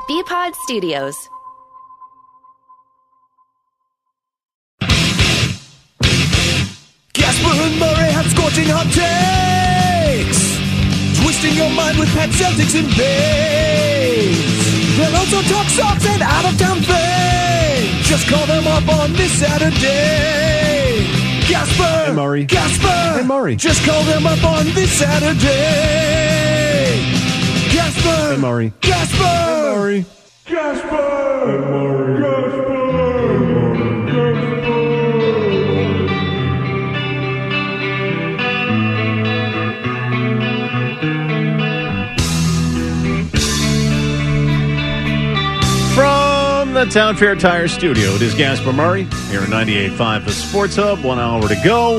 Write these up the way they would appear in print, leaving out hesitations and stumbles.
BPod Studios. Gasper and Murray have scorching hot takes, twisting your mind with pet Celtics and babes. They'll also talk socks and out-of-town fame. Just call them up on this Saturday. Gasper and Murray. Gasper and Murray. Just call them up on this Saturday. Gasper and Murray. Gasper and Murray. Gasper and Murray. Gasper. From the Town Fair Tire Studio, it is Gasper Murray here at 98.5 The Sports Hub. 1 hour to go.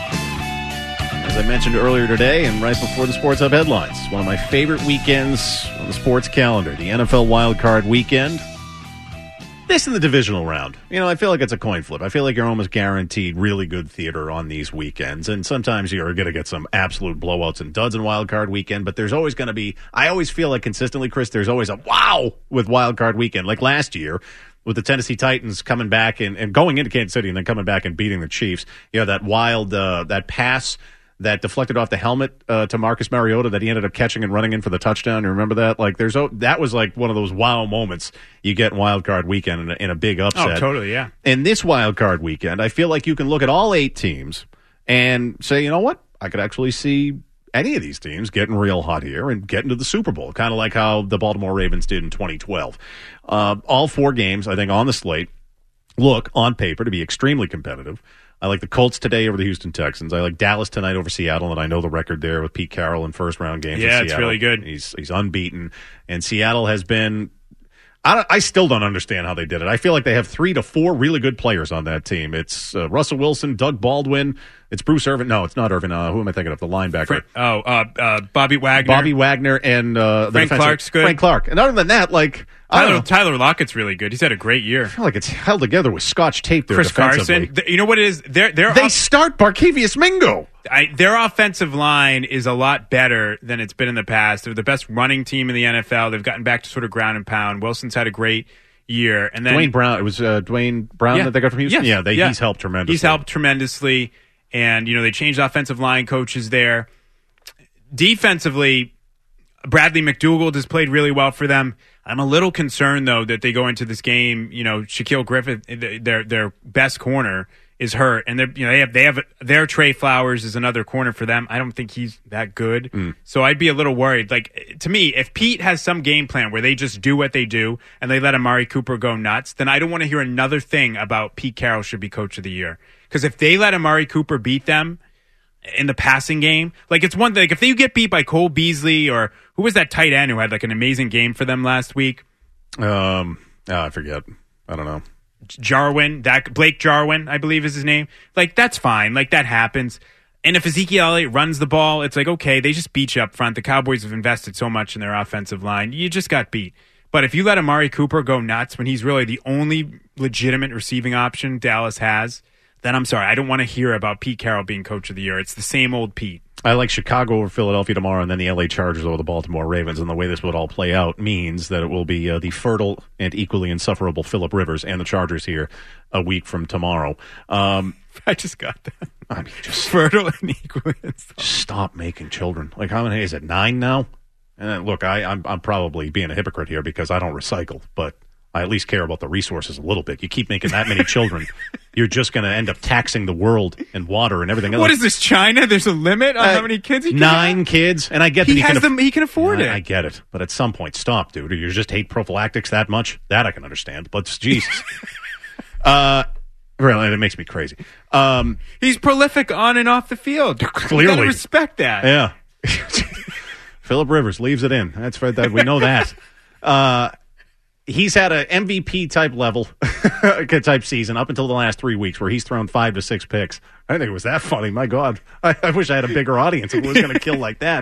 As I mentioned earlier today and right before the Sports Hub headlines, one of my favorite weekends on the sports calendar, the NFL Wild Card Weekend. This in the divisional round. You know, I feel like it's a coin flip. I feel like you're almost guaranteed really good theater on these weekends. And sometimes you're going to get some absolute blowouts and duds in Wild Card Weekend. But there's always going to be, I always feel like consistently, Chris, there's always a wow with Wild Card Weekend. Like last year with the Tennessee Titans coming back and going into Kansas City and then coming back and beating the Chiefs. You know, that wild, that pass that deflected off the helmet to Marcus Mariota that he ended up catching and running in for the touchdown. You remember that? Like, that was like one of those wow moments you get in Wild Card Weekend in a big upset. Oh, totally, yeah. In this Wild Card Weekend, I feel like you can look at all 8 teams and say, you know what? I could actually see any of these teams getting real hot here and getting to the Super Bowl, kind of like how the Baltimore Ravens did in 2012. All 4 games, I think, on the slate look, on paper, to be extremely competitive. I like the Colts today over the Houston Texans. I like Dallas tonight over Seattle, and I know the record there with Pete Carroll in first-round games. Yeah, it's really good. He's unbeaten, and Seattle has been. I still don't understand how they did it. I feel like they have 3 to 4 really good players on that team. It's Russell Wilson, Doug Baldwin. It's Bruce Irvin. No, it's not Irvin. Who am I thinking of? The linebacker. Bobby Wagner. Bobby Wagner and Frank Clark's good. Frank Clark. And other than that, like Tyler Lockett's really good. He's had a great year. I feel like it's held together with Scotch tape there. Chris Carson. You know what it is? They start Barkevius Mingo. Their offensive line is a lot better than it's been in the past. They're the best running team in the NFL. They've gotten back to sort of ground and pound. Wilson's had a great year. And then Dwayne Brown. It was Dwayne Brown that they got from Houston? Yes. He's helped tremendously. He's helped tremendously. And, you know, they changed offensive line coaches there. Defensively, Bradley McDougald has played really well for them. I'm a little concerned, though, that they go into this game, you know, Shaquille Griffith, their best corner, is hurt. And they have their Trey Flowers is another corner for them. I don't think he's that good. So I'd be a little worried. Like, to me, if Pete has some game plan where they just do what they do and they let Amari Cooper go nuts, then I don't want to hear another thing about Pete Carroll should be coach of the year. Because if they let Amari Cooper beat them in the passing game, like it's one thing. Like if they get beat by Cole Beasley or who was that tight end who had like an amazing game for them last week? I forget. I don't know. Blake Jarwin, I believe is his name. Like that's fine. Like that happens. And if Ezekiel Elliott runs the ball, it's like, okay, they just beat you up front. The Cowboys have invested so much in their offensive line. You just got beat. But if you let Amari Cooper go nuts when he's really the only legitimate receiving option Dallas has, then I'm sorry. I don't want to hear about Pete Carroll being coach of the year. It's the same old Pete. I like Chicago over Philadelphia tomorrow and then the LA Chargers over the Baltimore Ravens. And the way this would all play out means that it will be the fertile and equally insufferable Phillip Rivers and the Chargers here a week from tomorrow. I just got that. I mean, just fertile and equally insufferable. Stop making children. Like, how many is it? 9 now? And look, I'm probably being a hypocrite here because I don't recycle, but I at least care about the resources a little bit. You keep making that many children, you're just going to end up taxing the world and water and everything else. What is this, China? There's a limit on how many kids he can 9 have? Kids, and I get that he can afford it. I get it, but at some point, stop, dude. You just hate prophylactics that much? That I can understand, but Jesus. Really, it makes me crazy. He's prolific on and off the field. Clearly. You gotta respect that. Yeah. Phillip Rivers leaves it in. That's right. We know that. He's had an MVP type level type season up until the last 3 weeks where he's thrown 5 to 6 picks. I think it was that funny. My God. I wish I had a bigger audience if it was going to kill like that.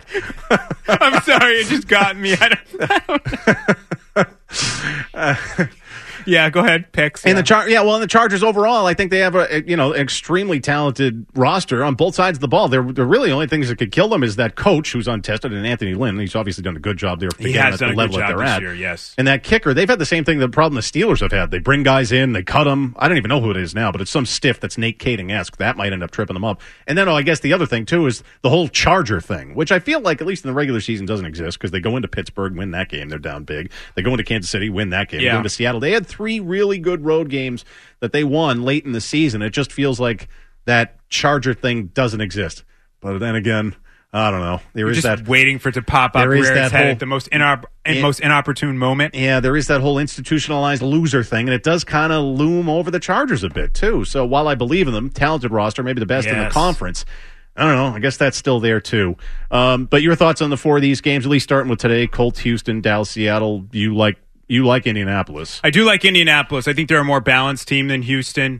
I'm sorry. It just got me. Yeah, go ahead. Picks. And the Chargers overall, I think they have an extremely talented roster on both sides of the ball. They're really the only things that could kill them is that coach who's untested and Anthony Lynn. He's obviously done a good job there. He has done a good job this year, yes. And that kicker, they've had the same thing, the problem the Steelers have had. They bring guys in, they cut them. I don't even know who it is now, but it's some stiff that's Nate Kading-esque. That might end up tripping them up. And then I guess the other thing, too, is the whole Charger thing, which I feel like, at least in the regular season, doesn't exist because they go into Pittsburgh, win that game. They're down big. They go into Kansas City, win that game. They go into Seattle. They had 3 really good road games that they won late in the season. It just feels like that Charger thing doesn't exist. But then again, I don't know. You're just waiting for it to pop up where it's headed at the most inopportune moment. Yeah, there is that whole institutionalized loser thing, and it does kind of loom over the Chargers a bit, too. So while I believe in them, talented roster, maybe the best in the conference, I don't know. I guess that's still there, too. But your thoughts on the 4 of these games, at least starting with today, Colts, Houston, Dallas, Seattle. You like Indianapolis. I do like Indianapolis. I think they're a more balanced team than Houston.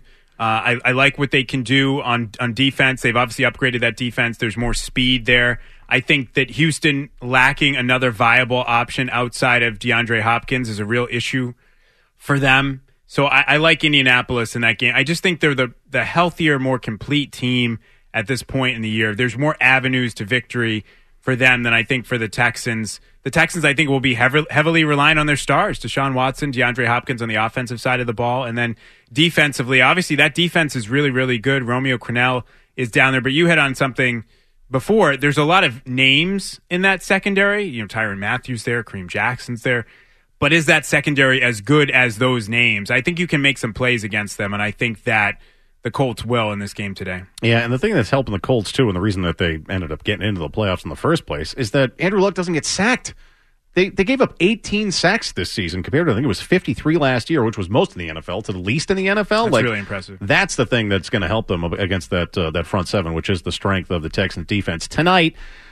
I like what they can do on defense. They've obviously upgraded that defense. There's more speed there. I think that Houston lacking another viable option outside of DeAndre Hopkins is a real issue for them. So I like Indianapolis in that game. I just think they're the healthier, more complete team at this point in the year. There's more avenues to victory for them than I think for the Texans. The Texans, I think, will be heavily relying on their stars, Deshaun Watson, DeAndre Hopkins on the offensive side of the ball. And then defensively, obviously, that defense is really, really good. Romeo Crennel is down there. But you hit on something before. There's a lot of names in that secondary. Tyrann Mathieu there, Kareem Jackson's there. But is that secondary as good as those names? I think you can make some plays against them, and I think that the Colts will in this game today. Yeah, and the thing that's helping the Colts, too, and the reason that they ended up getting into the playoffs in the first place, is that Andrew Luck doesn't get sacked. They gave up 18 sacks this season compared to, I think it was 53 last year, which was most in the NFL, to the least in the NFL. That's really impressive. That's the thing that's going to help them against that front seven, which is the strength of the Texans defense. Tonight,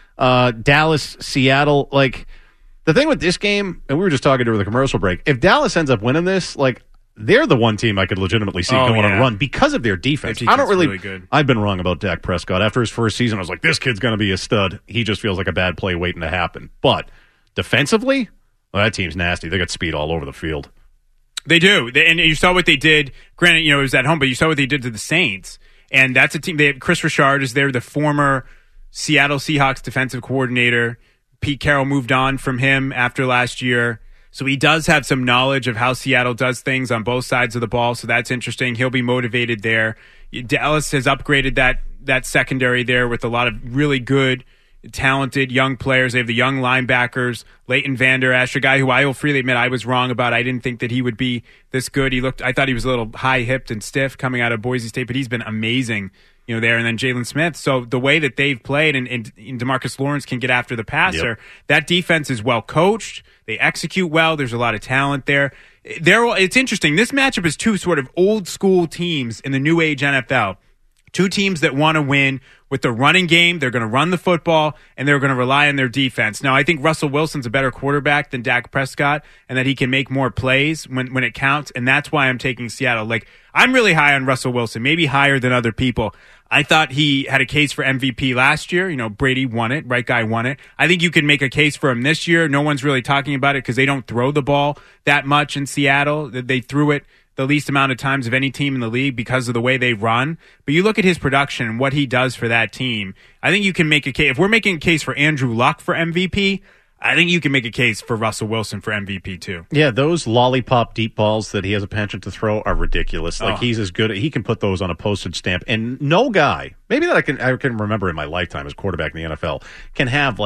Dallas, Seattle, the thing with this game, and we were just talking during the commercial break, if Dallas ends up winning this, they're the one team I could legitimately see going on a run because of their defense. I don't really good. I've been wrong about Dak Prescott. After his first season, I was like, this kid's going to be a stud. He just feels like a bad play waiting to happen. But defensively, that team's nasty. They got speed all over the field. They do. And you saw what they did. Granted, it was at home, but you saw what they did to the Saints. And that's a team. They have Chris Richard is there, the former Seattle Seahawks defensive coordinator. Pete Carroll moved on from him after last year. So he does have some knowledge of how Seattle does things on both sides of the ball. So that's interesting. He'll be motivated there. Dallas has upgraded that secondary there with a lot of really good, talented young players. They have the young linebackers, Leighton Vander Esch, a guy who I will freely admit I was wrong about. I didn't think that he would be this good. I thought he was a little high-hipped and stiff coming out of Boise State, but he's been amazing, there. And then Jalen Smith. So the way that they've played and DeMarcus Lawrence can get after the passer, that defense is well coached. They execute well. There's a lot of talent there. It's interesting. This matchup is 2 sort of old school teams in the new age NFL. 2 teams that want to win with the running game. They're going to run the football, and they're going to rely on their defense. Now, I think Russell Wilson's a better quarterback than Dak Prescott, and that he can make more plays when it counts, and that's why I'm taking Seattle. I'm really high on Russell Wilson, maybe higher than other people. I thought he had a case for MVP last year. Brady won it. Right guy won it. I think you can make a case for him this year. No one's really talking about it because they don't throw the ball that much in Seattle. They threw it the least amount of times of any team in the league because of the way they run. But you look at his production and what he does for that team, I think you can make a case. If we're making a case for Andrew Luck for MVP, I think you can make a case for Russell Wilson for MVP too. Yeah, those lollipop deep balls that he has a penchant to throw are ridiculous. He's as good. He can put those on a postage stamp. And no guy, maybe that I can remember in my lifetime as quarterback in the NFL, can have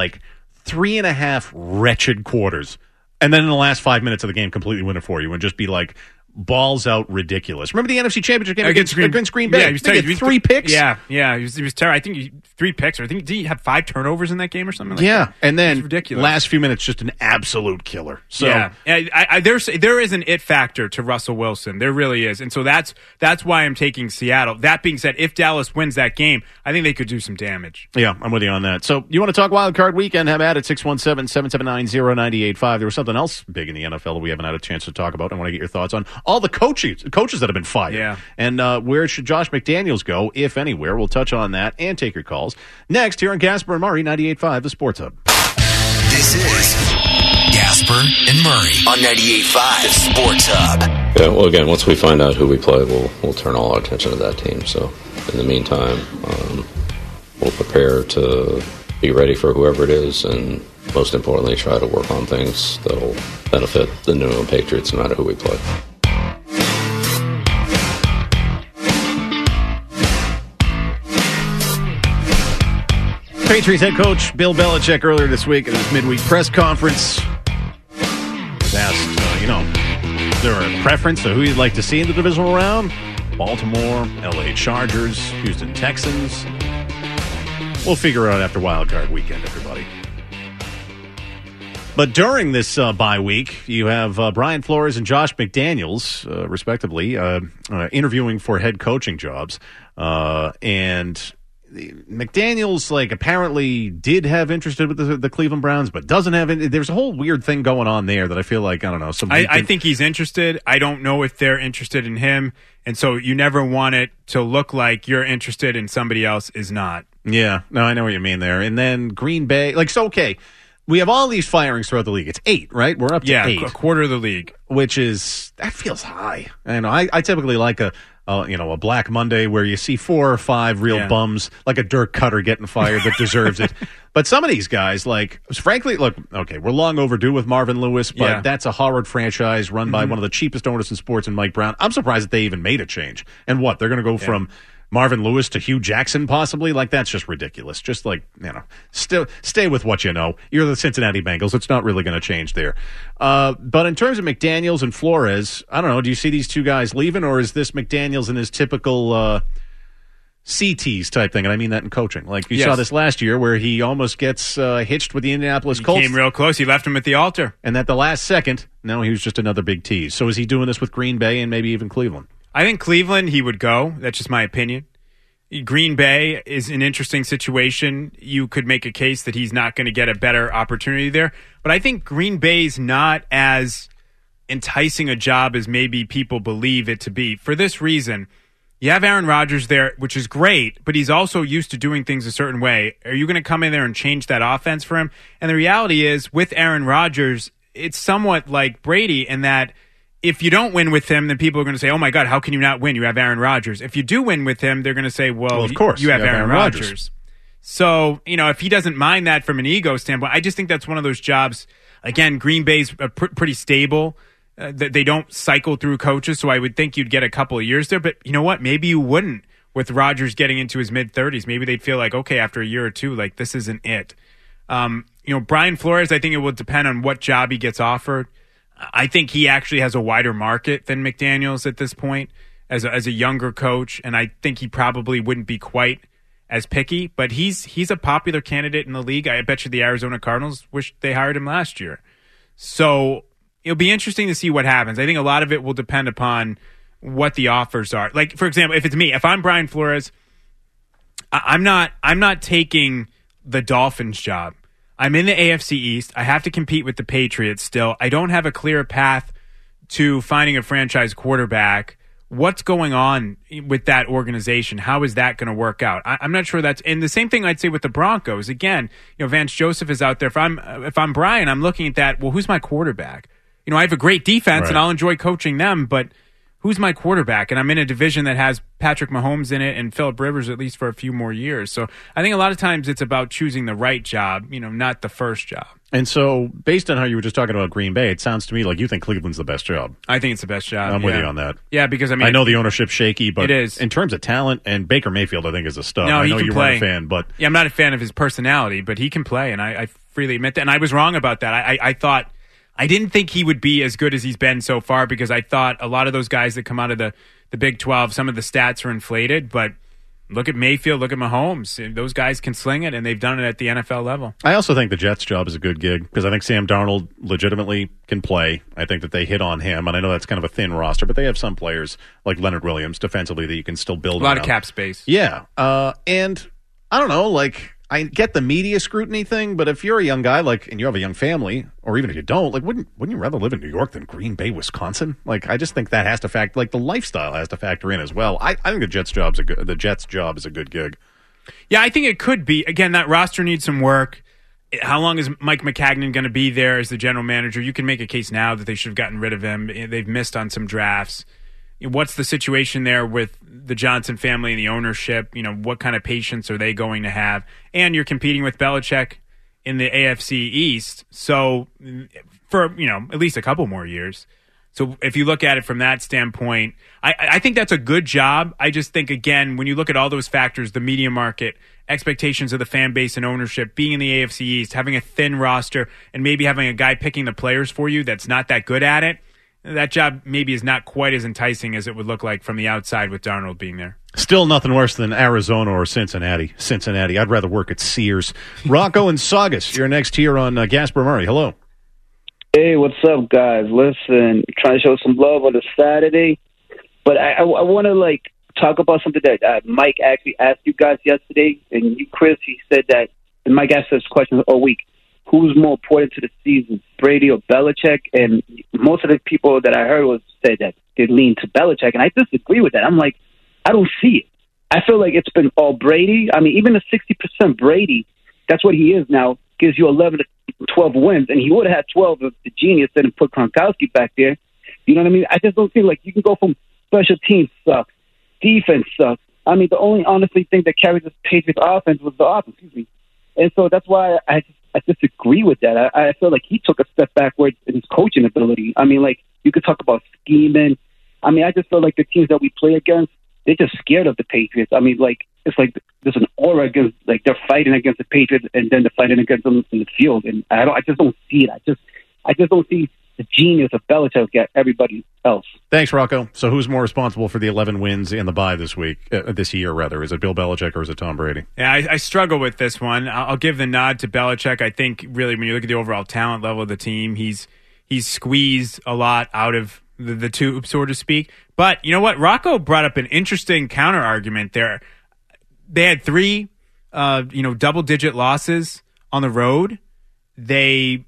3.5 wretched quarters, and then in the last 5 minutes of the game completely win it for you and just be balls out ridiculous. Remember the NFC Championship game against Green Bay? Yeah, he had 3 picks. Yeah, he was terrible. I think 3 picks. Or I think did he have 5 turnovers in that game or something like that? Yeah, and then ridiculous. Last few minutes, just an absolute killer. So there is an it factor to Russell Wilson. There really is, and so that's why I'm taking Seattle. That being said, if Dallas wins that game, I think they could do some damage. Yeah, I'm with you on that. So you want to talk Wild Card Weekend? Have at it 617-779-0985. There was something else big in the NFL that we haven't had a chance to talk about. I want to get your thoughts on all the coaches that have been fired. Yeah. And where should Josh McDaniels go, if anywhere? We'll touch on that and take your calls. Next, here on Gasper and Murray, 98.5, the Sports Hub. This is Gasper and Murray on 98.5, the Sports Hub. Yeah, well, again, once we find out who we play, we'll turn all our attention to that team. So, in the meantime, we'll prepare to be ready for whoever it is, and most importantly, try to work on things that'll benefit the New England Patriots no matter who we play. Patriots head coach Bill Belichick earlier this week at his midweek press conference was asked, is there a preference to who you'd like to see in the divisional round? Baltimore, LA Chargers, Houston Texans. We'll figure it out after Wild Card weekend, everybody. But during this bye week, you have Brian Flores and Josh McDaniels, respectively, interviewing for head coaching jobs. And McDaniels, apparently did have interest with the Cleveland Browns, but doesn't have any. There's a whole weird thing going on there that I feel like, I don't know. I think he's interested. I don't know if they're interested in him. And so you never want it to look like you're interested and somebody else is not. Yeah, no, I know what you mean there. And then Green Bay, okay, we have all these firings throughout the league. It's 8, right? We're up to 8. A quarter of the league. That feels high. I know. I typically like a Black Monday where you see 4 or 5 real bums, like a Dirk Cutter getting fired that deserves it. But some of these guys, frankly, look, okay, we're long overdue with Marvin Lewis, but that's a Howard franchise run by one of the cheapest owners in sports in Mike Brown. I'm surprised that they even made a change. And what, they're going to go from Marvin Lewis to Hugh Jackson possibly? That's just ridiculous. Just still stay with what you know. You're the Cincinnati Bengals. It's not really going to change there. But in terms of McDaniels and Flores, I don't know. Do you see these two guys leaving, or is this McDaniels in his typical CTs type thing? And I mean that in coaching. You saw this last year where he almost gets hitched with the Indianapolis Colts. He came real close. He left him at the altar. And at the last second, no, he was just another big tease. So is he doing this with Green Bay and maybe even Cleveland? I think Cleveland, he would go. That's just my opinion. Green Bay is an interesting situation. You could make a case that he's not going to get a better opportunity there. But I think Green Bay's not as enticing a job as maybe people believe it to be. For this reason, you have Aaron Rodgers there, which is great, but he's also used to doing things a certain way. Are you going to come in there and change that offense for him? And the reality is, with Aaron Rodgers, it's somewhat like Brady in that if you don't win with him, then people are going to say, oh, my God, how can you not win? You have Aaron Rodgers. If you do win with him, they're going to say, well of course, you have Aaron Rodgers. So, if he doesn't mind that from an ego standpoint, I just think that's one of those jobs. Again, Green Bay's pretty stable. They don't cycle through coaches, so I would think you'd get a couple of years there. But you know what? Maybe you wouldn't with Rodgers getting into his mid-30s. Maybe they'd feel like, okay, after a year or two, this isn't it. Brian Flores, I think it will depend on what job he gets offered. I think he actually has a wider market than McDaniels at this point as a younger coach, and I think he probably wouldn't be quite as picky. But he's a popular candidate in the league. I bet you the Arizona Cardinals wish they hired him last year. So it'll be interesting to see what happens. I think a lot of it will depend upon what the offers are. For example, if it's me, if I'm Brian Flores, I'm not taking the Dolphins job. I'm in the AFC East. I have to compete with the Patriots still. I don't have a clear path to finding a franchise quarterback. What's going on with that organization? How is that going to work out? I'm not sure that's... And the same thing I'd say with the Broncos. Again, Vance Joseph is out there. If I'm Brian, I'm looking at that, well, who's my quarterback? I have a great defense, and I'll enjoy coaching them, but who's my quarterback? And I'm in a division that has Patrick Mahomes in it and Phillip Rivers at least for a few more years. So I think a lot of times it's about choosing the right job, not the first job. And so based on how you were just talking about Green Bay, it sounds to me like you think Cleveland's the best job. I think it's the best job. I'm with you on that. Yeah, because I know the ownership's shaky, but it is. In terms of talent, and Baker Mayfield I think is a stud. No, I know you play. weren't a fan, but... Yeah, I'm not a fan of his personality, but he can play, and I freely admit that. And I was wrong about that. I thought... I didn't think he would be as good as he's been so far because I thought a lot of those guys that come out of the Big 12, some of the stats are inflated, but look at Mayfield, look at Mahomes. Those guys can sling it, and they've done it at the NFL level. I also think the Jets' job is a good gig because I think Sam Darnold legitimately can play. I think that they hit on him, and I know that's kind of a thin roster, but they have some players like Leonard Williams defensively that you can still build a lot around. Of cap space. Yeah. And I don't know, I get the media scrutiny thing, but if you're a young guy, and you have a young family, or even if you don't, wouldn't you rather live in New York than Green Bay, Wisconsin? I just think that has to factor, the lifestyle has to factor in as well. I think the Jets' job is a good gig. Yeah, I think it could be. Again, that roster needs some work. how long is Mike Maccagnan going to be there as the general manager? You can make a case now that they should have gotten rid of him. They've missed on some drafts. What's the situation there with the Johnson family and the ownership? What kind of patience are they going to have? And you're competing with Belichick in the AFC East, so for at least a couple more years. So if you look at it from that standpoint, I think that's a good job. I just think, again, when you look at all those factors, the media market, expectations of the fan base and ownership, being in the AFC East, having a thin roster, and maybe having a guy picking the players for you that's not that good at it, that job maybe is not quite as enticing as it would look like from the outside with Darnold being there. Still nothing worse than Arizona or Cincinnati. I'd rather work at Sears. Rocco and Saugus, you're next here on Gasper Murray. Hello. Hey, what's up, guys? Listen, trying to show some love on a Saturday, but I want to talk about something that Mike actually asked you guys yesterday, and you, Chris, he said that, and Mike asked this question all week, who's more important to the season, Brady or Belichick? And most of the people that I heard said that they lean to Belichick, and I disagree with that. I'm like, I don't see it. I feel like it's been all Brady. I mean, even the 60% Brady, that's what he is now, gives you 11 to 12 wins, and he would have had 12 if the genius didn't put Gronkowski back there. You know what I mean? I just don't feel like you can go from special teams sucks, defense sucks. I mean, the only honestly thing that carried this Patriots offense was the offense, And so that's why I disagree with that. I feel like he took a step backwards in his coaching ability. I mean, like, you could talk about scheming. I mean, I just feel like the teams that we play against, they're just scared of the Patriots. I mean, like, it's like there's an aura against, like, they're fighting against the Patriots and then they're fighting against them in the field. And I just don't see it. I just don't see the genius of Belichick get everybody else. Thanks, Rocco. So who's more responsible for the 11 wins in the bye this year, rather? Is it Bill Belichick or is it Tom Brady? Yeah, I struggle with this one. I'll give the nod to Belichick. I think, really, when you look at the overall talent level of the team, he's squeezed a lot out of the tube, so to speak. But you know what? Rocco brought up an interesting counter argument there. They had 3, double-digit losses on the road. They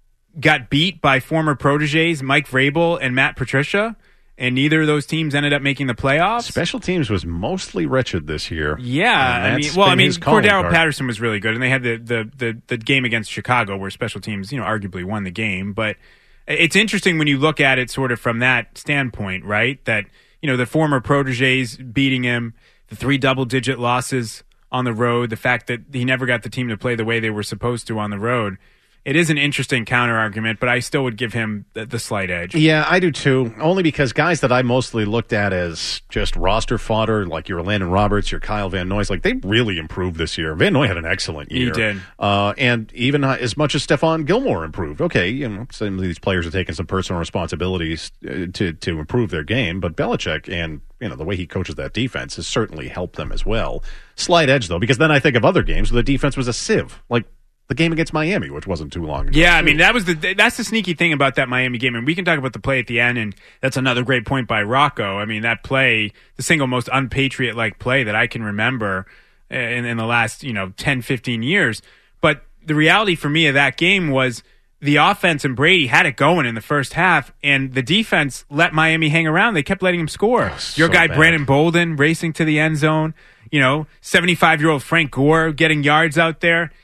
got beat by former proteges Mike Vrabel and Matt Patricia, and neither of those teams ended up making the playoffs. Special teams was mostly wretched this year. Yeah, Cordero Patterson was really good, and they had the game against Chicago where special teams, arguably won the game. But it's interesting when you look at it sort of from that standpoint, right? That, the former proteges beating him, the 3 double-digit losses on the road, the fact that he never got the team to play the way they were supposed to on the road. It is an interesting counter-argument, but I still would give him the slight edge. Yeah, I do too, only because guys that I mostly looked at as just roster fodder, like your Landon Roberts, your Kyle Van Noy, like they really improved this year. Van Noy had an excellent year. He did. And even as much as Stephon Gilmore improved. Okay, some of these players are taking some personal responsibilities to improve their game, but Belichick and the way he coaches that defense has certainly helped them as well. Slight edge, though, because then I think of other games where the defense was a sieve, like the game against Miami, which wasn't too long ago. Yeah, I mean, that's the sneaky thing about that Miami game, and we can talk about the play at the end, and that's another great point by Rocco. I mean, that play, the single most unpatriot-like play that I can remember in the last, 10, 15 years. But the reality for me of that game was the offense and Brady had it going in the first half, and the defense let Miami hang around. They kept letting him score. Your guy, bad. Brandon Bolden, racing to the end zone. 75-year-old Frank Gore getting yards out there.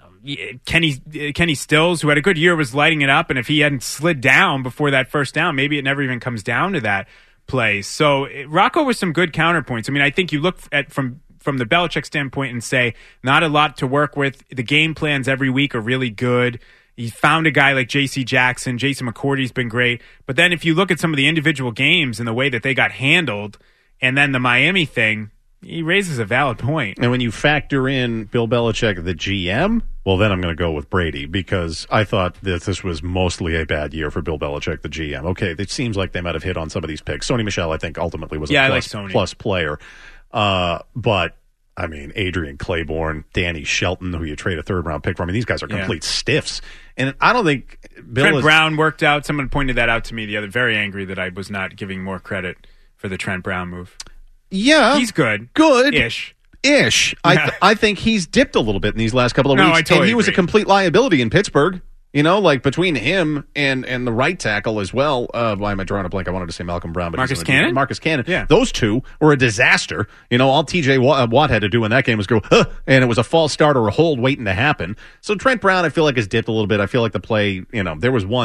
Kenny Stills, who had a good year, was lighting it up, and if he hadn't slid down before that first down, maybe it never even comes down to that play. So Rocco was some good counterpoints. I mean, I think you look at from the Belichick standpoint and say not a lot to work with. The game plans every week are really good. He found a guy like J.C. Jackson. Jason McCourty's been great. But then if you look at some of the individual games and the way that they got handled, and then the Miami thing, he raises a valid point. And when you factor in Bill Belichick, the GM, well, then I'm going to go with Brady, because I thought that this was mostly a bad year for Bill Belichick, the GM. Okay, it seems like they might have hit on some of these picks. Sony Michel, I think, ultimately was a plus player. But, I mean, Adrian Claiborne, Danny Shelton, who you trade a third-round pick from, these guys are complete stiffs. And I don't think Trent Brown worked out. Someone pointed that out to me the other, very angry that I was not giving more credit for the Trent Brown move. Yeah. He's good. Good-ish. Yeah. I think he's dipped a little bit in these last couple of weeks. I totally and he was agree. A complete liability in Pittsburgh. You know, like between him and the right tackle as well. Why am I drawing a blank? I wanted to say Malcolm Brown, but Marcus Cannon? Marcus Cannon. Yeah. Those two were a disaster. You know, all TJ Watt had to do in that game was go, and it was a false start or a hold waiting to happen. So Trent Brown, I feel like, has dipped a little bit. I feel like the play, you know, there was a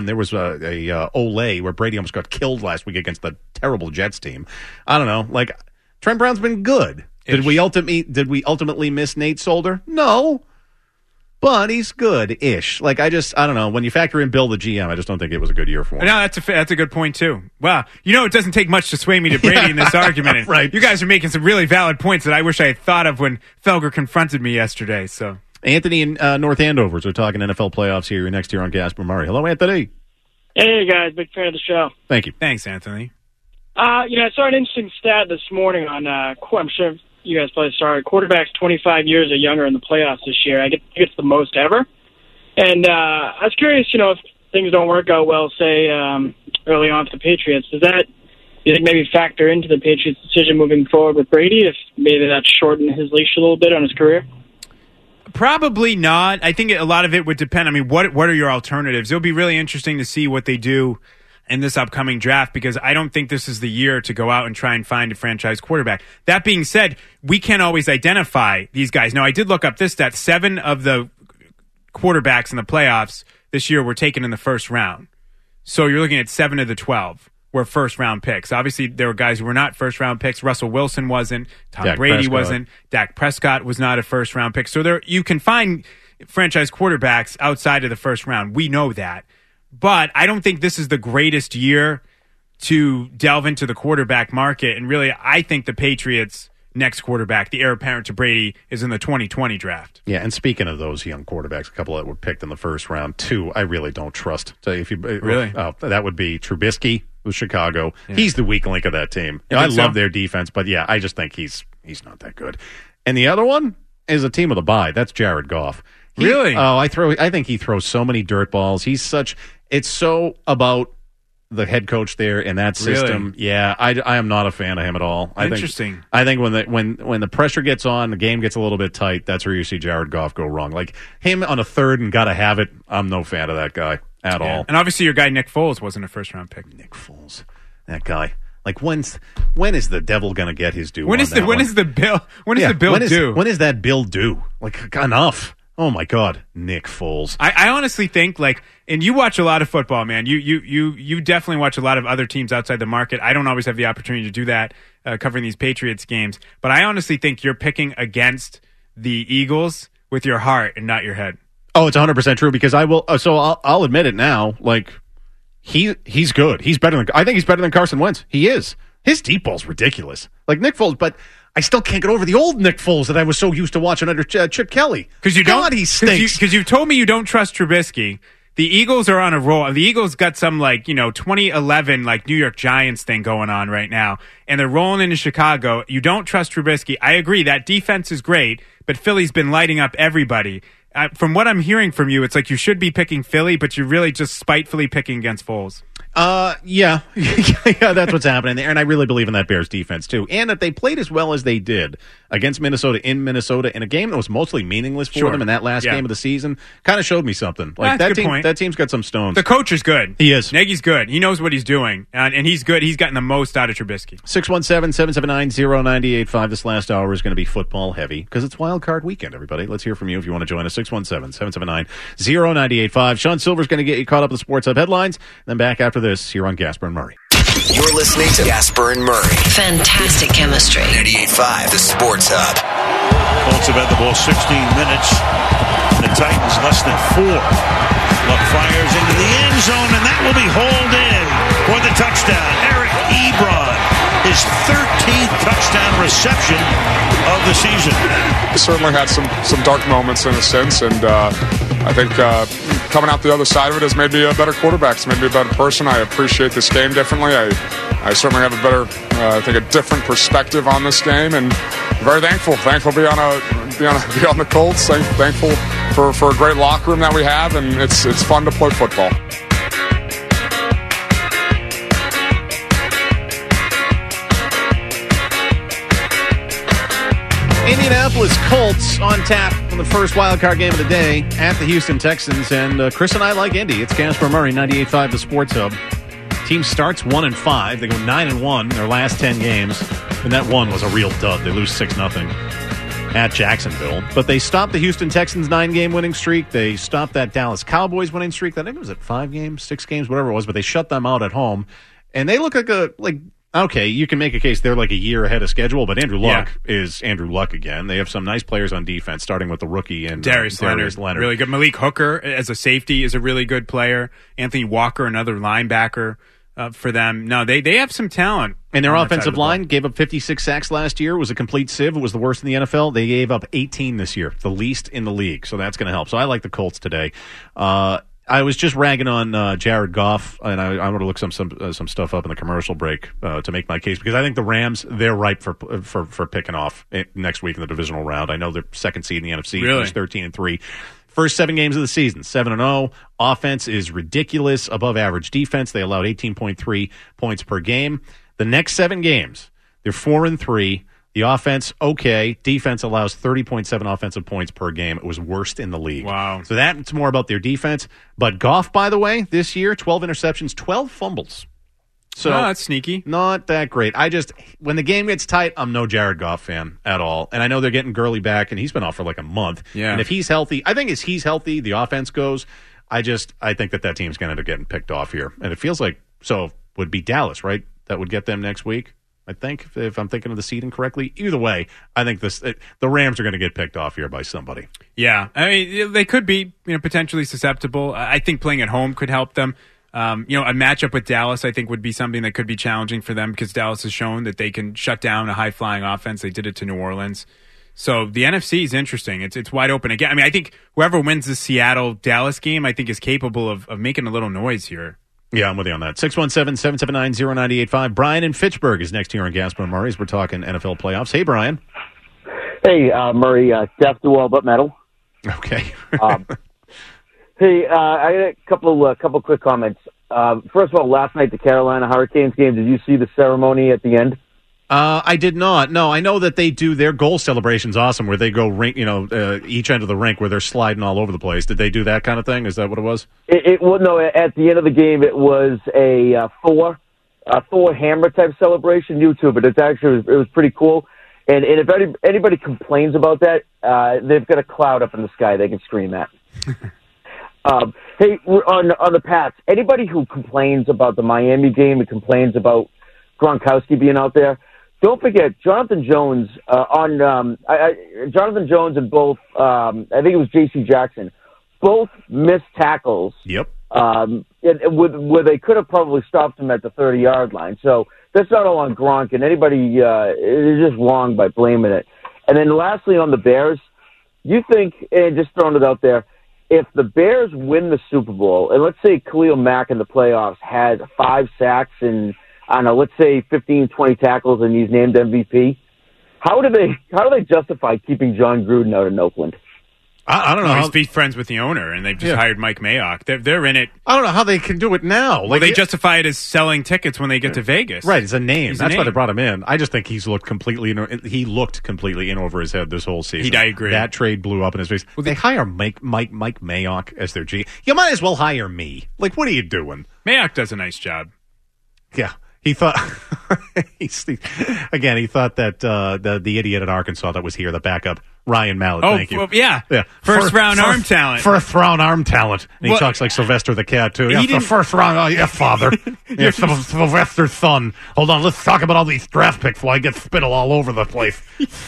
Olay where Brady almost got killed last week against the terrible Jets team. I don't know. Like, Trent Brown's been good. Did we ultimately miss Nate Solder? No. But he's good-ish. Like, I don't know. When you factor in Bill the GM, I just don't think it was a good year for him. No, that's a good point, too. Wow. You know, it doesn't take much to sway me to Brady in this argument. And right. You guys are making some really valid points that I wish I had thought of when Felger confronted me yesterday. So Anthony in North Andover are talking NFL playoffs here. You're next here on Gasper Murray. Hello, Anthony. Hey, guys. Big fan of the show. Thank you. Thanks, Anthony. I saw an interesting stat this morning on, I'm sure you guys probably saw it, quarterbacks 25 years or younger in the playoffs this year. I think it's the most ever. And I was curious, if things don't work out well, say, early on for the Patriots, does that, you think, maybe factor into the Patriots' decision moving forward with Brady, if maybe that shortened his leash a little bit on his career? Probably not. I think a lot of it would depend. I mean, what are your alternatives? It'll be really interesting to see what they do in this upcoming draft, because I don't think this is the year to go out and try and find a franchise quarterback. That being said, we can't always identify these guys. Now, I did look up this stat. 7 of the quarterbacks in the playoffs this year were taken in the first round. So you're looking at 7 of the 12 were first-round picks. Obviously, there were guys who were not first-round picks. Russell Wilson wasn't. Tom Brady wasn't. Dak Prescott was not a first-round pick. So there, you can find franchise quarterbacks outside of the first round. We know that. But I don't think this is the greatest year to delve into the quarterback market. And really, I think the Patriots' next quarterback, the heir apparent to Brady, is in the 2020 draft. Yeah, and speaking of those young quarterbacks, a couple that were picked in the first round, 2 I really don't trust. So Really? That would be Trubisky with Chicago. Yeah. He's the weak link of that team. I love their defense, but yeah, I just think he's not that good. And the other one is a team of the bye. That's Jared Goff. Really? I think he throws so many dirt balls. It's so about the head coach there in that system. Really? Yeah, I am not a fan of him at all. Interesting. I think when the pressure gets on, the game gets a little bit tight, that's where you see Jared Goff go wrong. Like him on a third and gotta have it, I'm no fan of that guy at all. And obviously your guy Nick Foles wasn't a first-round pick. Nick Foles. That guy. Like when is the devil gonna get his due? When is the bill due? When is that bill due? Like enough. Oh my God, Nick Foles. I honestly think, and you watch a lot of football, man. You definitely watch a lot of other teams outside the market. I don't always have the opportunity to do that covering these Patriots games, but I honestly think you're picking against the Eagles with your heart and not your head. Oh, it's 100% true, because I will. So I'll admit it now. Like he's good. I think he's better than Carson Wentz. He is. His deep ball's ridiculous. Like Nick Foles, but I still can't get over the old Nick Foles that I was so used to watching under Chip Kelly. Because he stinks. Because you've told me you don't trust Trubisky. The Eagles are on a roll. The Eagles got some 2011 New York Giants thing going on right now, and they're rolling into Chicago. You don't trust Trubisky. I agree that defense is great, but Philly's been lighting up everybody. From what I'm hearing from you, it's like you should be picking Philly, but you're really just spitefully picking against Foles. Yeah, that's what's happening there, and I really believe in that Bears defense too, and that they played as well as they did against Minnesota in Minnesota in a game that was mostly meaningless for them in that last game of the season. Kind of showed me something. Like that team, that team's got some stones. The coach is good. He is. Nagy's good. He knows what he's doing, and he's good. He's gotten the most out of Trubisky. 617-779-0985. This last hour is going to be football heavy because it's Wild Card Weekend. Everybody, let's hear from you if you want to join us. 617-779-0985. Sean Silver's going to get you caught up with the Sports Hub headlines. Then back after this here on Gasper and Murray. You're listening to Gasper and Murray. Fantastic chemistry. 98.5, the Sports Hub. Colts have had the ball 16 minutes. The Titans less than 4. Luck fires into the end zone, and that will be hauled in for the touchdown. Eric Ebron, his 13th touchdown reception of the season. He certainly had some dark moments in a sense, and I think coming out the other side of it has made me a better quarterback. It's made me a better person. I appreciate this game differently. I certainly have a better, I think, a different perspective on this game, and very thankful. Thankful to be on the Colts. Thankful for a great locker room that we have, and it's fun to play football. Indianapolis Colts on tap for the first wildcard game of the day at the Houston Texans. And Chris and I like Indy. It's Casper Murray, 98.5, the Sports Hub. Team starts 1-5. They go 9-1 in their last 10 games. And that one was a real dud. They lose 6-0 at Jacksonville. But they stopped the Houston Texans' 9-game winning streak. They stopped that Dallas Cowboys winning streak. I think it was at 5 games, 6 games, whatever it was. But they shut them out at home. And they look okay, you can make a case they're like a year ahead of schedule, but Andrew Luck is Andrew Luck again. They have some nice players on defense, starting with the rookie and Darius Leonard. Really good. Malik Hooker as a safety is a really good player. Anthony Walker, another linebacker for them. No, they have some talent. And their offensive line gave up 56 sacks last year. It was a complete sieve. It was the worst in the NFL. They gave up 18 this year, the least in the league. So that's going to help. So I like the Colts today. I was just ragging on Jared Goff, and I want to look some stuff up in the commercial break to make my case, because I think the Rams, they're ripe for picking off next week in the divisional round. I know they're second seed in the NFC, really? 13-3. First 7 games of the season, 7-0. Offense is ridiculous, above average defense. They allowed 18.3 points per game. The next 7 games, they're 4-3. The offense, okay. Defense allows 30.7 offensive points per game. It was worst in the league. Wow. So that's more about their defense. But Goff, by the way, this year, 12 interceptions, 12 fumbles. So that's sneaky. Not that great. When the game gets tight, I'm no Jared Goff fan at all. And I know they're getting Gurley back, and he's been off for like a month. Yeah. And if he's healthy, I think as he's healthy, the offense goes. I think that team's going to end up getting picked off here. And it feels like, so would be Dallas, right? That would get them next week. I think, if I'm thinking of the seeding correctly. Either way, I think the Rams are going to get picked off here by somebody. Yeah, I mean, they could be potentially susceptible. I think playing at home could help them. A matchup with Dallas, I think, would be something that could be challenging for them, because Dallas has shown that they can shut down a high-flying offense. They did it to New Orleans. So the NFC is interesting. It's wide open again. I mean, I think whoever wins the Seattle-Dallas game, I think, is capable of making a little noise here. Yeah, I'm with you on that. 617-779-0985. Brian in Fitchburg is next here on Gasper and Murray's. We're talking NFL playoffs. Hey, Brian. Hey, Murray. Deaf to all but metal. Okay. Hey, I got a couple quick comments. First of all, last night, the Carolina Hurricanes game, did you see the ceremony at the end? I did not. No, I know that they do their goal celebrations awesome, where they go each end of the rink where they're sliding all over the place. Did they do that kind of thing? Is that what it was? No, at the end of the game, it was a Thor hammer type celebration. YouTube, but it was pretty cool. And if anybody complains about that, they've got a cloud up in the sky they can scream at. Hey, on the Pats, anybody who complains about the Miami game and complains about Gronkowski being out there, don't forget Jonathan Jones Jonathan Jones and both I think it was J.C. Jackson, both missed tackles. Yep. Where they could have probably stopped him at the 30-yard line. So that's not all on Gronk, and anybody is just wrong by blaming it. And then lastly, on the Bears, you think, and just throwing it out there, if the Bears win the Super Bowl, and let's say Khalil Mack in the playoffs had 5 sacks and, I don't know, let's say 15, 20 tackles, and he's named MVP, how do they justify keeping John Gruden out in Oakland? I don't know. He's friends with the owner, and they've just hired Mike Mayock. They're in it. I don't know how they can do it now. Well, they justify it as selling tickets when they get to Vegas. Right, it's a name. That's why they brought him in. I just think he looked completely in over his head this whole season. I agree. That trade blew up in his face. Well, they hire Mike Mayock as their GM. You might as well hire me. Like, what are you doing? Mayock does a nice job. Yeah. He thought, he thought that the idiot at Arkansas that was here, the backup, Ryan Mallett. Thank you. Well, yeah. First round arm talent. First round arm talent. And he talks like Sylvester the cat, too. Yeah, the first round, father. Yeah, Sylvester's son. Hold on, let's talk about all these draft picks before I get spittle all over the place.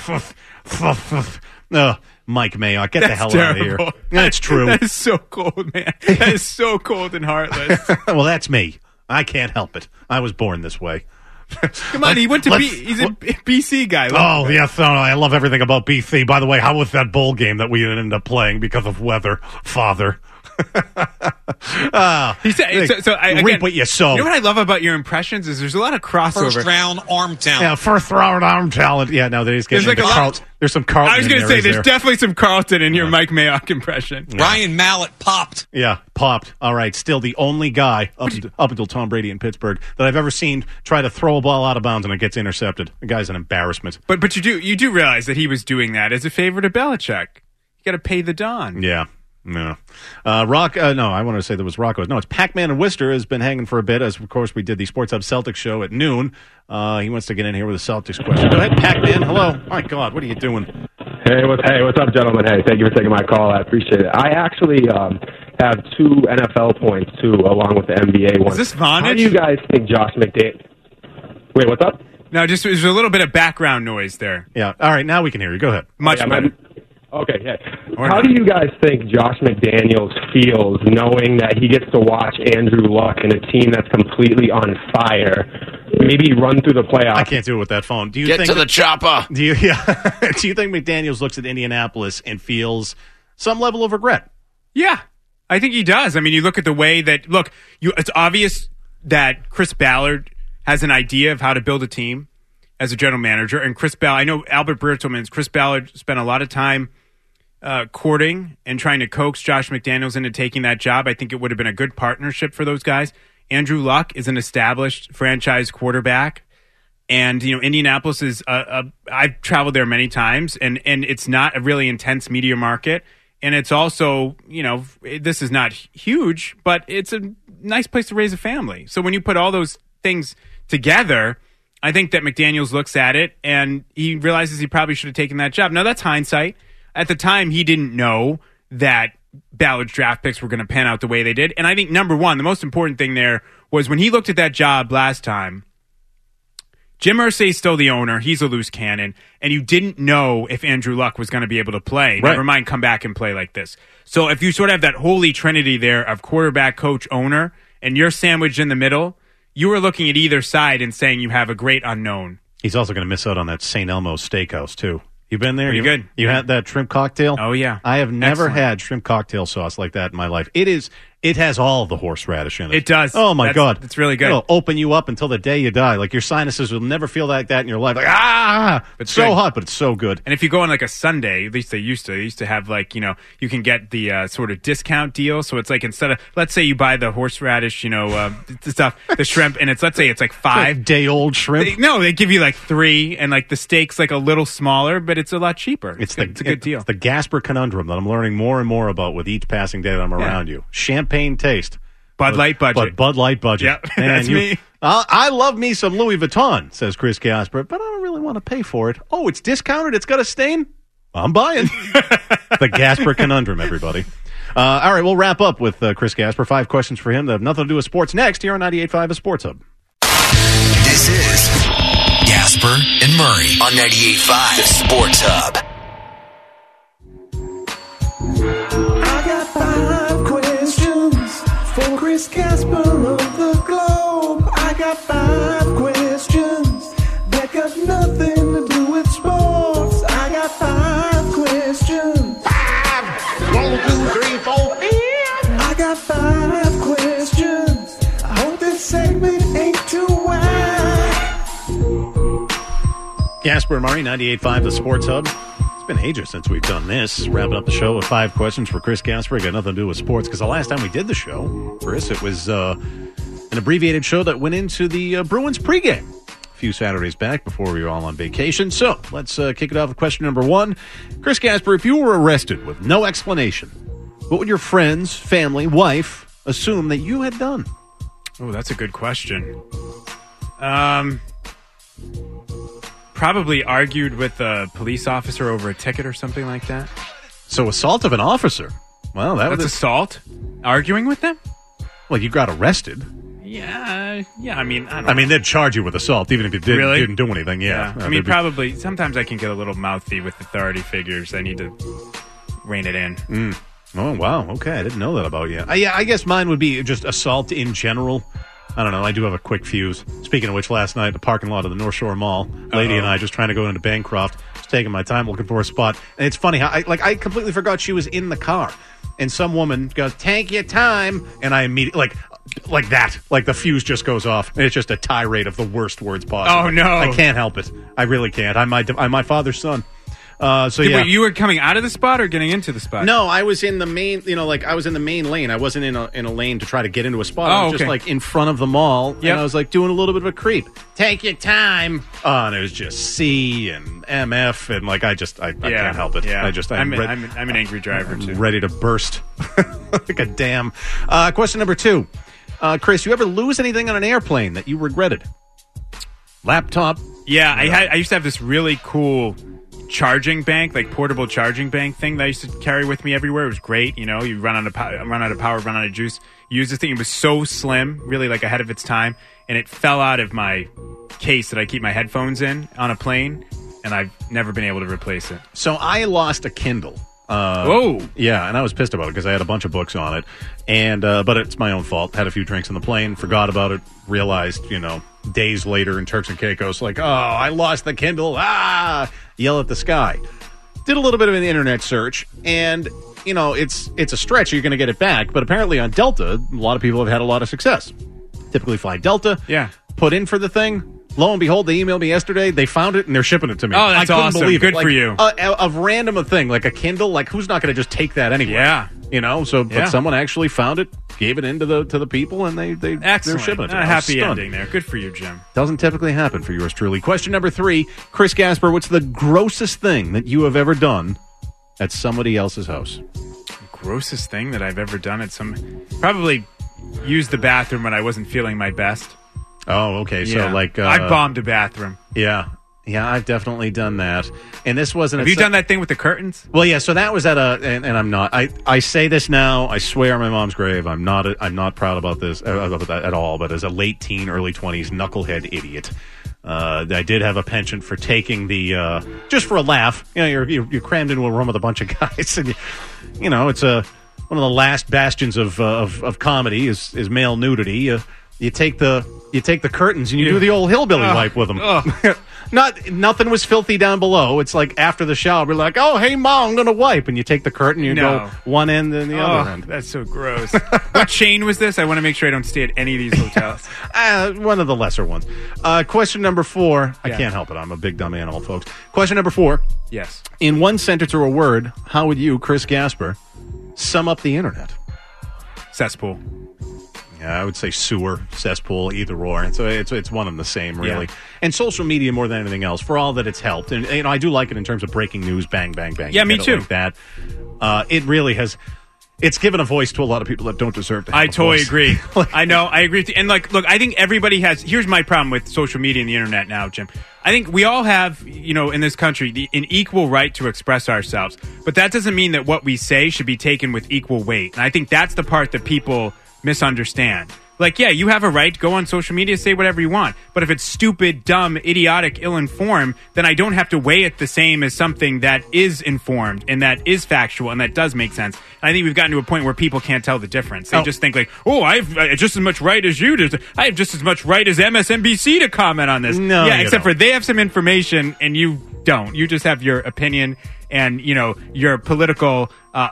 Mike Mayock, get the hell terrible. Out of here. That's true. That is so cold, man. That is so cold and heartless. Well, that's me. I can't help it. I was born this way. Come on, he's a BC guy. Yes, I love everything about BC. By the way, how was that bowl game that we ended up playing because of weather, father? He said, reap what you sow. You know what I love about your impressions is there's a lot of crossover. First round arm talent. Yeah, first round arm talent. Yeah, no, there's like a lot. There's some Carlton. I was going to say there's definitely some Carlton in your Mike Mayock impression. Yeah. Ryan Mallett popped. Yeah, popped. All right, still the only guy up until Tom Brady in Pittsburgh that I've ever seen try to throw a ball out of bounds and it gets intercepted. The guy's an embarrassment. But you do realize that he was doing that as a favor to Belichick. You got to pay the Don. Yeah. No. I wanted to say there was Rocco. No, it's Pac-Man and Worcester has been hanging for a bit, as, of course, we did the Sports Hub Celtics show at noon. He wants to get in here with a Celtics question. Go ahead, Pac-Man. Hello. My God, what are you doing? Hey, what's up, gentlemen? Hey, thank you for taking my call. I appreciate it. I actually have 2 NFL points, too, along with the NBA one. Is this Vonage? How do you guys think Josh McDaniels... Wait, what's up? No, just there's a little bit of background noise there. Yeah. All right, now we can hear you. Go ahead. Much better. Okay, yeah. How do you guys think Josh McDaniels feels knowing that he gets to watch Andrew Luck and a team that's completely on fire maybe run through the playoffs? I can't do it with that phone. Do you Get think to the chopper. Do you think McDaniels looks at Indianapolis and feels some level of regret? Yeah, I think he does. I mean, you look at the way that it's obvious that Chris Ballard has an idea of how to build a team as a general manager, and Chris Ballard. I know Albert Bertelmans. Chris Ballard spent a lot of time courting and trying to coax Josh McDaniels into taking that job. I think it would have been a good partnership for those guys. Andrew Luck is an established franchise quarterback, and Indianapolis is. I've traveled there many times, and it's not a really intense media market, and it's also this is not huge, but it's a nice place to raise a family. So when you put all those things together, I think that McDaniels looks at it and he realizes he probably should have taken that job. Now that's hindsight. At the time, he didn't know that Ballard's draft picks were going to pan out the way they did. And I think, number one, the most important thing there was when he looked at that job last time, Jim Irsay's still the owner. He's a loose cannon. And you didn't know if Andrew Luck was going to be able to play. Right. Never mind come back and play like this. So if you sort of have that holy trinity there of quarterback, coach, owner, and you're sandwiched in the middle, you were looking at either side and saying you have a great unknown. He's also going to miss out on that St. Elmo's Steakhouse, too. You been there? Pretty good. You had that shrimp cocktail? Oh, yeah. I have never had shrimp cocktail sauce like that in my life. It has all of the horseradish in it. It does. Oh, my God. It's really good. It'll open you up until the day you die. Like, your sinuses will never feel like that in your life. Like, it's so hot, but it's so good. And if you go on, like, a Sunday, at least they used to have, like, you can get the sort of discount deal. So it's like instead of, let's say you buy the horseradish, stuff, the shrimp, and let's say it's like 5. Day-old shrimp? They give you, like, 3, and, like, the steak's, like, a little smaller, but it's a lot cheaper. It's a good deal. It's the Gasper conundrum that I'm learning more and more about with each passing day that I'm around you. Champagne taste. Bud Light budget. But Bud Light budget. Yep, that's me. I love me some Louis Vuitton, says Chris Gasper, but I don't really want to pay for it. Oh, it's discounted? It's got a stain? I'm buying. The Gasper conundrum, everybody. All right, we'll wrap up with Chris Gasper. 5 questions for him that have nothing to do with sports next here on 98.5 A Sports Hub. This is Gasper and Murray on 98.5 The Sports Hub. I got 5 questions for Chris Gasper of the Globe. I got 5 questions that got nothing to do with sports. I got 5 questions. 5! 1, 2, 3, 4, 5. I got 5 questions. I hope this segment ain't too wide. Gasper and Murray, 98.5 The Sports Hub. It's been ages since we've done this. Wrapping up the show with 5 questions for Chris Gasper. Got nothing to do with sports because the last time we did the show, Chris, it was an abbreviated show that went into the Bruins pregame a few Saturdays back before we were all on vacation. So let's kick it off with question number 1. Chris Gasper, if you were arrested with no explanation, what would your friends, family, wife assume that you had done? Oh, that's a good question. Probably argued with a police officer over a ticket or something like that. So assault of an officer. Well, that's assault? Arguing with them? Well, you got arrested. Yeah. I mean, I don't know. I mean, they'd charge you with assault even if you didn't do anything. Yeah. I mean, probably. Sometimes I can get a little mouthy with authority figures. I need to rein it in. Oh, wow. Okay. I didn't know that about you. I guess mine would be just assault in general. I don't know. I do have a quick fuse. Speaking of which, last night, the parking lot of the North Shore Mall, Lady and I just trying to go into Bancroft, just taking my time looking for a spot. And it's funny how I completely forgot she was in the car. and some woman goes, "Take your time," and I immediately like that, like the fuse just goes off, and it's just a tirade of the worst words possible. Oh, no. I can't help it. I really can't. I'm my father's son. Wait, you were coming out of the spot or getting into the spot? No, I was in the main. I was in the main lane. I wasn't in a lane to try to get into a spot. I was just like in front of the mall, and I was like doing a little bit of a creep. Take your time. And it was just C and MF, and like I can't help it. Yeah. I'm an angry driver too. Ready to burst like a dam. Question number 2, Chris. You ever lose anything on an airplane that you regretted? Laptop. Yeah, I used to have this really cool charging bank, like portable charging bank thing that I used to carry with me everywhere. It was great. You run out of power, run out of juice. Use this thing. It was so slim, really like ahead of its time, and it fell out of my case that I keep my headphones in on a plane, and I've never been able to replace it. So I lost a Kindle. Yeah, and I was pissed about it because I had a bunch of books on it, and but it's my own fault. Had a few drinks on the plane, forgot about it, realized, days later in Turks and Caicos, like, oh, I lost the Kindle. Yell at the sky. Did a little bit of an internet search, and it's a stretch. You're going to get it back, but apparently on Delta, a lot of people have had a lot of success. Typically fly Delta. Yeah. Put in for the thing. Lo and behold, they emailed me yesterday. They found it, and they're shipping it to me. Oh, that's I couldn't awesome. believe Good it. for you. A random thing, like a Kindle, like who's not going to just take that anyway? Yeah. But someone actually found it, gave it in to the people, and they're shipping it to me. A happy ending there. Good for you, Jim. Doesn't typically happen for yours truly. Question number 3, Chris Gasper, what's the grossest thing that you have ever done at somebody else's house? Grossest thing that I've ever done at probably used the bathroom when I wasn't feeling my best. Oh, okay. So, I bombed a bathroom. Yeah. Yeah, I've definitely done that. And this wasn't... Have you done that thing with the curtains? Well, yeah, so that was at and I'm not... I say this now, I swear on my mom's grave, I'm not proud about this at all, but as a late teen, early 20s knucklehead idiot, I did have a penchant for taking the... just for a laugh. You're crammed into a room with a bunch of guys, and it's one of the last bastions of comedy is male nudity. You take the curtains and you do the old hillbilly wipe with them. Nothing was filthy down below. It's like after the shower, we're like, "Oh, hey, Mom, I'm going to wipe," and you take the curtain, you go one end and the other end. That's so gross. What chain was this? I want to make sure I don't stay at any of these hotels. One of the lesser ones. Question number 4. I can't help it. I'm a big dumb animal, folks. Question number 4. Yes. In one sentence or a word, how would you, Chris Gasper, sum up the internet? Cesspool. Yeah, I would say sewer, cesspool, either or. So it's one and the same, really. Yeah. And social media more than anything else, for all that it's helped. And I do like it in terms of breaking news, bang, bang, bang. Yeah, me too. Like that. It really has. It's given a voice to a lot of people that don't deserve to have I a totally voice. agree. I know. I agree. And look, I think everybody has. Here's my problem with social media and the internet now, Jim. I think we all have, in this country, an equal right to express ourselves. But that doesn't mean that what we say should be taken with equal weight. And I think that's the part that people misunderstand. Like, yeah, you have a right to go on social media, say whatever you want. But if it's stupid, dumb, idiotic, ill-informed, then I don't have to weigh it the same as something that is informed and that is factual and that does make sense. And I think we've gotten to a point where people can't tell the difference. They just think like, I have just as much right as you do. I have just as much right as MSNBC to comment on this. No, yeah, except for they have some information and you don't. You just have your opinion and, your political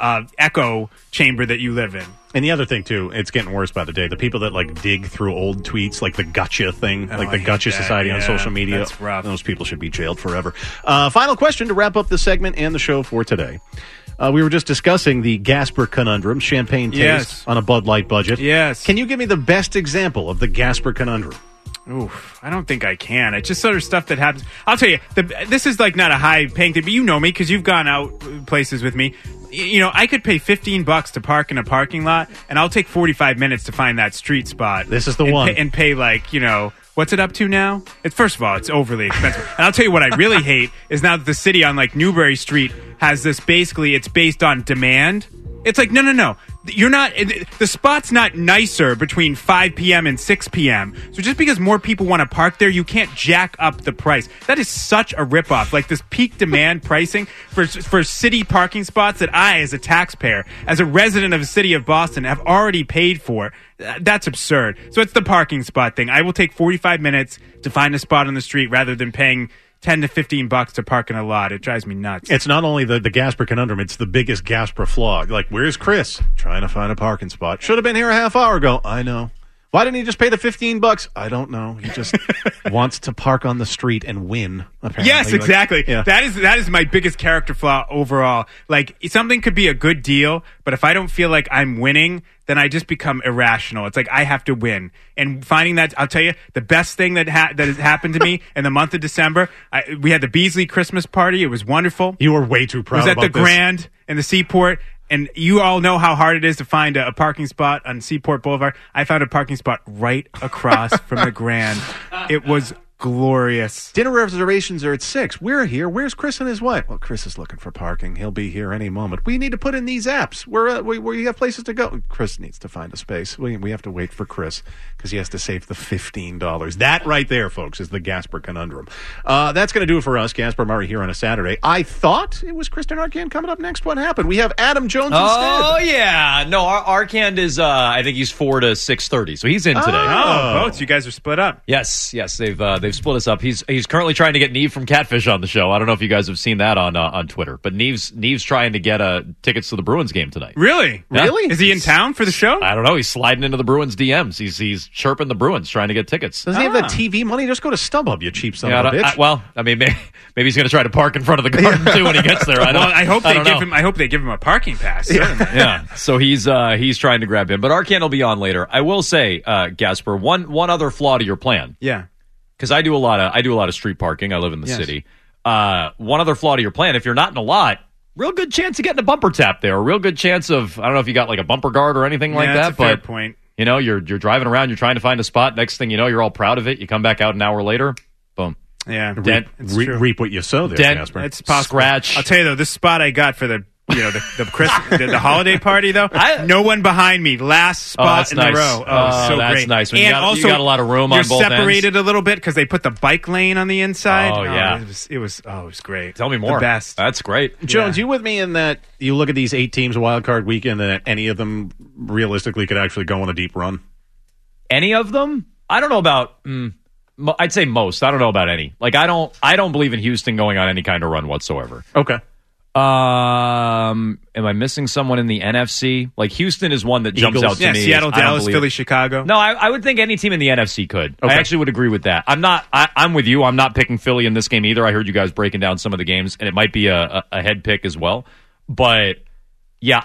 echo chamber that you live in. And the other thing, too, it's getting worse by the day. The people that, dig through old tweets, like the gotcha thing, the gotcha society on social media. That's rough. Those people should be jailed forever. Final question to wrap up the segment and the show for today. We were just discussing the Gasper conundrum, champagne taste on a Bud Light budget. Yes. Can you give me the best example of the Gasper conundrum? Oof, I don't think I can. It's just sort of stuff that happens. I'll tell you, this is like not a high-paying thing, but you know me because you've gone out places with me. I could pay $15 to park in a parking lot, and I'll take 45 minutes to find that street spot. This is the one. And pay what's it up to now? First of all, it's overly expensive. And I'll tell you what I really hate is now that the city on Newbury Street has this it's based on demand. It's like, no. You're not, the spot's not nicer between 5 p.m. and 6 p.m. So just because more people want to park there, you can't jack up the price. That is such a ripoff. Like this peak demand pricing for city parking spots that I, as a taxpayer, as a resident of the city of Boston, have already paid for. That's absurd. So it's the parking spot thing. I will take 45 minutes to find a spot on the street rather than paying $10 to $15 to park in a lot. It drives me nuts. It's not only the Gasper conundrum, it's the biggest Gasper flaw. Like, where's Chris? Trying to find a parking spot. Should have been here a half hour ago. I know. Why didn't he just pay the $15? I don't know. He just wants to park on the street and win, apparently. Yes, exactly. Yeah. That is my biggest character flaw overall. Like, something could be a good deal, but if I don't feel like I'm winning, then I just become irrational. It's like I have to win. And finding that, I'll tell you, the best thing that has happened to me in the month of December, we had the Beasley Christmas party. It was wonderful. You were way too proud about about this. It was at the Grand in the Seaport. And you all know how hard it is to find a parking spot on Seaport Boulevard. I found a parking spot right across from the Grand. It was glorious. Dinner reservations are at 6. We're here. Where's Chris and his wife? Well, Chris is looking for parking. He'll be here any moment. We need to put in these apps where you have places to go. Chris needs to find a space. We have to wait for Chris because he has to save the $15. That right there, folks, is the Gasper conundrum. That's going to do it for us. Gasper Murray here on a Saturday. I thought it was Kristen Arcand coming up next. What happened? We have Adam Jones instead. Oh, yeah. No, Arcand is, I think he's 4 to 6:30, so he's in today. Oh, both. You guys are split up. Yes. They've split us up. He's currently trying to get Neve from Catfish on the show. I don't know if you guys have seen that on Twitter, but Neve's trying to get tickets to the Bruins game tonight. Really? Yeah. Really? Is he in town for the show? I don't know. He's sliding into the Bruins DMs. He's chirping the Bruins, trying to get tickets. Doesn't he have that TV money? Just go to StubHub, you cheap son of a bitch. Maybe he's going to try to park in front of the Garden too when he gets there. I hope they give him a parking pass. Yeah. So he's trying to grab him, but Arcand will be on later. I will say, Gasper, one other flaw to your plan. Yeah. Because I do a lot of street parking. I live in the city. One other flaw to your plan: if you're not in a lot, real good chance of getting a bumper tap there. A real good chance of, I don't know if you got like a bumper guard or anything like that. That's a fair point. You know, you're driving around, you're trying to find a spot. Next thing you know, you're all proud of it. You come back out an hour later, boom. Yeah, reap what you sow there, Jasper. It's possible. Scratch. I'll tell you though, this spot I got for the holiday party though, no one behind me, last spot in the row. Oh, so that's great. nice. And also, you got a lot of room on both ends. You're separated a little bit because they put the bike lane on the inside. Oh yeah, it was great. Tell me more. The best. That's great. Jones, you with me in that you look at these 8 teams wild card weekend and any of them realistically could actually go on a deep run? Any of them? I don't know about. I'd say most. I don't know about any. Like I don't believe in Houston going on any kind of run whatsoever. Okay. Am I missing someone in the NFC? Like Houston is one that jumps out to me. Seattle, Dallas, Philly, Chicago. No, I would think any team in the NFC could. Okay. I actually would agree with that. I'm with you. I'm not picking Philly in this game either. I heard you guys breaking down some of the games, and it might be a head pick as well. But yeah,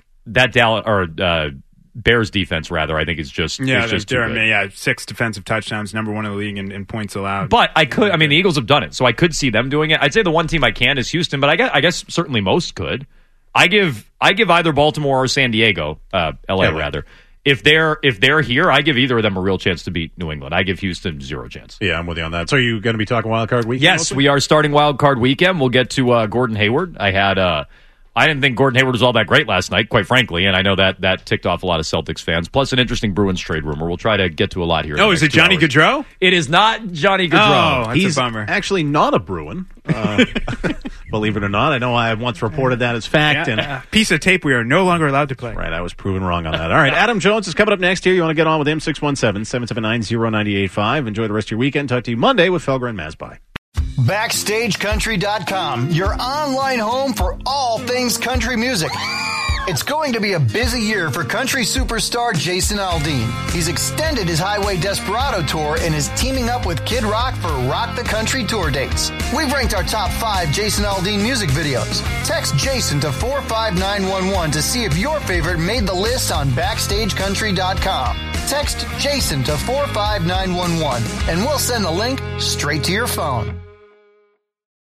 Bears defense, rather, I think is just too good. 6 defensive touchdowns, number 1 in the league in points allowed. But the Eagles have done it, so I could see them doing it. I'd say the one team I can is Houston, but I guess certainly most could. I give either Baltimore or San Diego, LA rather. If they're here, I give either of them a real chance to beat New England. I give Houston 0 chance. Yeah, I'm with you on that. So are you going to be talking wild card weekend? Yes, mostly? we are starting wild card weekend. We'll get to Gordon Hayward. I didn't think Gordon Hayward was all that great last night, quite frankly, and I know that ticked off a lot of Celtics fans. Plus, an interesting Bruins trade rumor. We'll try to get to a lot here. Oh, is it Johnny Gaudreau? It is not Johnny Gaudreau. Oh, that's He's a bummer. Actually, not a Bruin. Believe it or not, I know I once reported that as fact. And piece of tape we are no longer allowed to play. Right, I was proven wrong on that. All right, Adam Jones is coming up next here. You want to get on with him? 617-779-0985. Enjoy the rest of your weekend. Talk to you Monday with Felger and Masby. BackstageCountry.com, your online home for all things country music. It's going to be a busy year for country superstar Jason Aldean. He's extended his Highway Desperado tour and is teaming up with Kid Rock for Rock the Country tour dates. We've ranked our top 5 Jason Aldean music videos. Text Jason to 45911 to see if your favorite made the list on BackstageCountry.com. Text Jason to 45911 and we'll send the link straight to your phone.